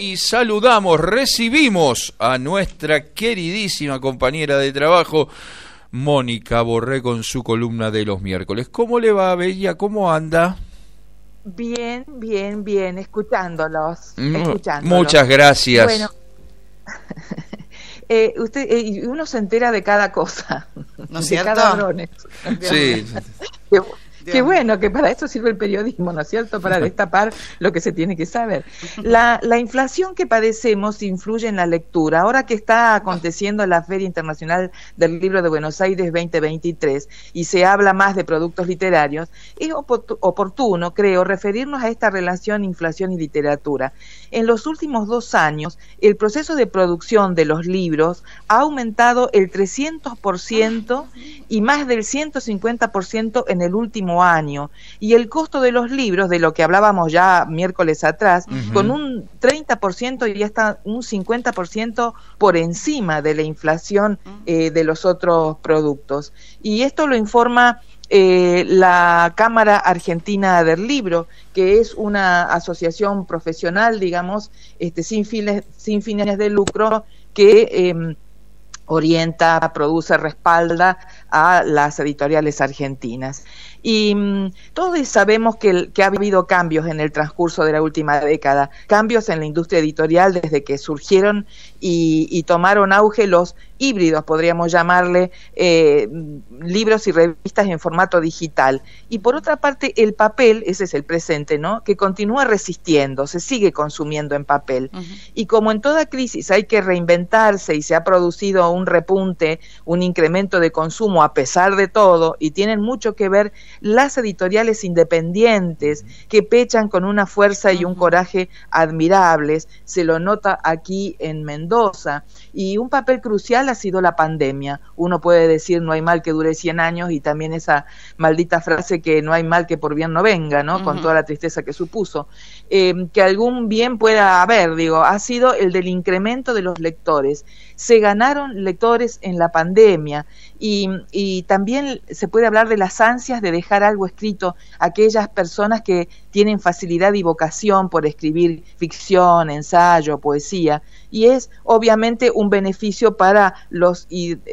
y saludamos, recibimos a nuestra queridísima compañera de trabajo, Mónica Borré, con su columna de los miércoles. ¿Cómo le va, Bella? ¿Cómo anda? Bien, escuchándolos. Muchas gracias. Bueno, uno se entera de cada cosa, ¿no es de cierto? cada drones. Sí. Qué bueno, que para eso sirve el periodismo, ¿no es cierto? Para destapar lo que se tiene que saber. La inflación que padecemos influye en la lectura. Ahora que está aconteciendo la Feria Internacional del Libro de Buenos Aires 2023 y se habla más de productos literarios, es oportuno, creo, referirnos a esta relación inflación y literatura. En los últimos 2 años, el proceso de producción de los libros ha aumentado el 300% y más del 150% en el último año, y el costo de los libros, de lo que hablábamos ya miércoles atrás, con un 30% y hasta un 50% por encima de la inflación de los otros productos. Y esto lo informa la Cámara Argentina del Libro, que es una asociación profesional, digamos, sin fines de lucro, que orienta, produce, respalda a las editoriales argentinas. Y todos sabemos que ha habido cambios en el transcurso de la última década, cambios en la industria editorial desde que surgieron y tomaron auge los híbridos, podríamos llamarle, libros y revistas en formato digital. Y por otra parte, el papel, ese es el presente, ¿no?, que continúa resistiendo, se sigue consumiendo en papel. Y como en toda crisis hay que reinventarse y se ha producido un repunte, un incremento de consumo a pesar de todo, y tienen mucho que ver las editoriales independientes que pechan con una fuerza y un coraje admirables. Se lo nota aquí en Mendoza, y un papel crucial ha sido la pandemia. Uno puede decir no hay mal que dure 100 años, y también esa maldita frase que no hay mal que por bien no venga, ¿no? Con toda la tristeza que supuso. Que algún bien pueda haber, digo, ha sido el del incremento de los lectores. Se ganaron lectores en la pandemia, y también se puede hablar de las ansias de dejar algo escrito, aquellas personas que tienen facilidad y vocación por escribir ficción, ensayo, poesía, y es obviamente un beneficio para los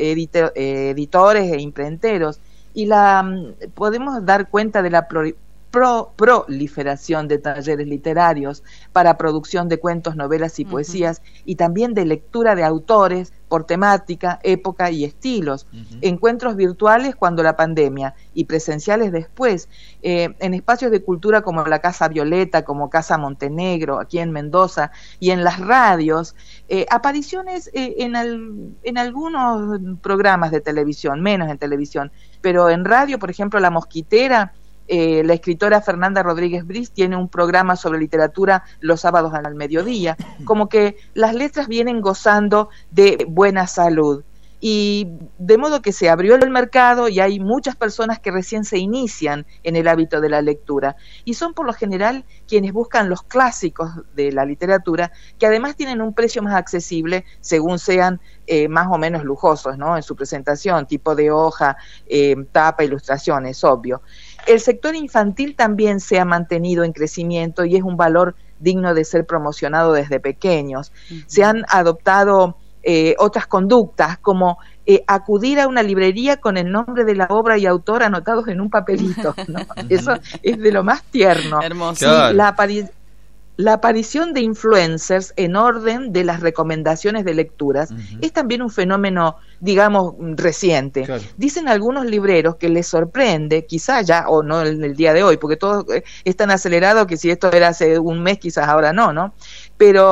editores e imprenteros. Y podemos dar cuenta de la proliferación de talleres literarios para producción de cuentos, novelas y poesías, y también de lectura de autores por temática, época y estilos. Encuentros virtuales cuando la pandemia y presenciales después, en espacios de cultura como la Casa Violeta, como Casa Montenegro, aquí en Mendoza, y en las radios, apariciones en algunos programas de televisión, menos en televisión, pero en radio, por ejemplo, La Mosquitera. La escritora Fernanda Rodríguez Briz tiene un programa sobre literatura los sábados al mediodía, como que las letras vienen gozando de buena salud. Y de modo que se abrió el mercado y hay muchas personas que recién se inician en el hábito de la lectura, y son por lo general quienes buscan los clásicos de la literatura, que además tienen un precio más accesible según sean más o menos lujosos, ¿no?, en su presentación, tipo de hoja, tapa, ilustraciones, obvio. El sector infantil también se ha mantenido en crecimiento y es un valor digno de ser promocionado desde pequeños. Se han adoptado otras conductas, como acudir a una librería con el nombre de la obra y autor anotados en un papelito, ¿no? Eso es de lo más tierno. Hermoso. Sí, la aparición de influencers en orden de las recomendaciones de lecturas es también un fenómeno, digamos, reciente. Claro. Dicen algunos libreros que les sorprende, quizá ya, o no en el día de hoy, porque todo es tan acelerado que si esto era hace un mes, quizás ahora no, pero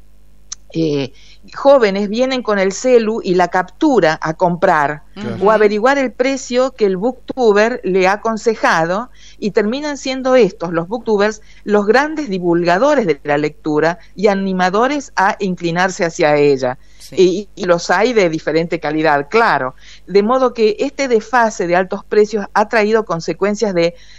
jóvenes vienen con el celu y la captura a comprar o averiguar el precio que el booktuber le ha aconsejado, y terminan siendo estos, los booktubers, los grandes divulgadores de la lectura y animadores a inclinarse hacia ella. Sí. Y los hay de diferente calidad, claro. De modo que este desfase de altos precios ha traído consecuencias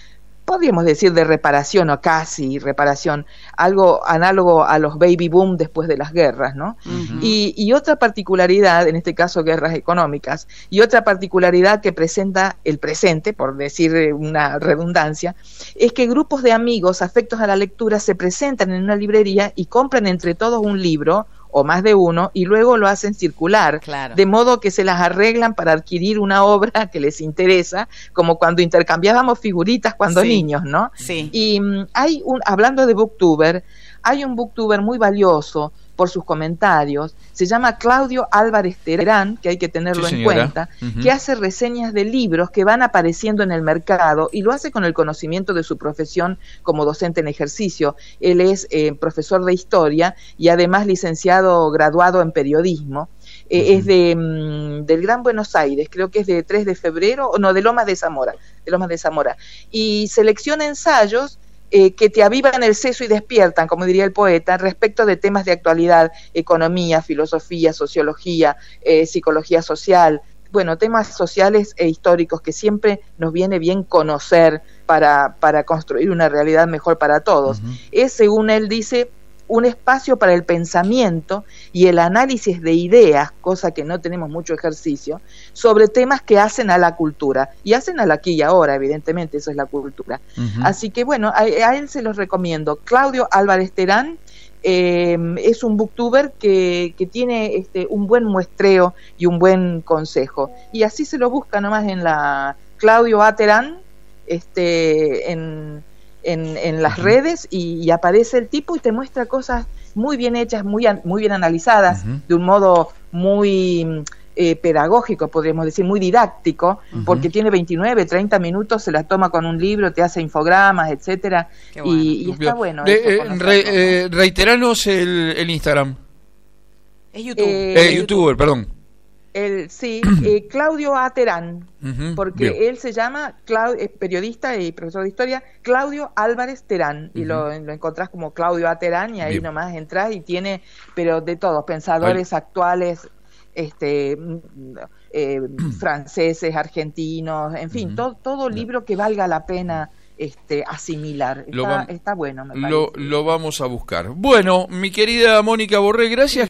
podríamos decir de reparación o casi reparación, algo análogo a los baby boom después de las guerras, ¿no? Y otra particularidad, en este caso guerras económicas, y otra particularidad que presenta el presente, por decir una redundancia, es que grupos de amigos afectos a la lectura se presentan en una librería y compran entre todos un libro o más de uno, y luego lo hacen circular, claro, de modo que se las arreglan para adquirir una obra que les interesa, como cuando intercambiábamos figuritas cuando niños, ¿no? Sí. Y hablando de booktuber, hay un booktuber muy valioso por sus comentarios, se llama Claudio Álvarez Terán, que hay que tenerlo en cuenta, que hace reseñas de libros que van apareciendo en el mercado y lo hace con el conocimiento de su profesión como docente en ejercicio. Él es profesor de historia y además licenciado graduado en periodismo. Es del Gran Buenos Aires, creo que es de 3 de febrero, o no, de Lomas de Zamora, y selecciona ensayos que te avivan el seso y despiertan, como diría el poeta, respecto de temas de actualidad, economía, filosofía, sociología, psicología social, bueno, temas sociales e históricos que siempre nos viene bien conocer para construir una realidad mejor para todos. Es, según él dice, un espacio para el pensamiento y el análisis de ideas, cosa que no tenemos mucho ejercicio, sobre temas que hacen a la cultura, y hacen al aquí y ahora, evidentemente, eso es la cultura. Así que bueno, a él se los recomiendo. Claudio Álvarez Terán es un booktuber que tiene un buen muestreo y un buen consejo, y así se lo busca nomás en la Claudio A. Terán, en las redes, y aparece el tipo y te muestra cosas muy bien hechas, muy bien analizadas, de un modo muy pedagógico, podríamos decir, muy didáctico, porque tiene 29, 30 minutos, se la toma con un libro, te hace infogramas, etcétera, bueno. y está bueno. Reiteranos el Instagram. Es YouTube. YouTuber, perdón. Claudio A. Terán, porque él se llama periodista y profesor de historia, Claudio Álvarez Terán, y lo encontrás como Claudio A. Terán, y ahí nomás entras y tiene, pero de todos, pensadores actuales, franceses, argentinos, en fin, todo libro que valga la pena asimilar. Está bueno, me parece. Lo vamos a buscar. Bueno, mi querida Mónica Borré, gracias.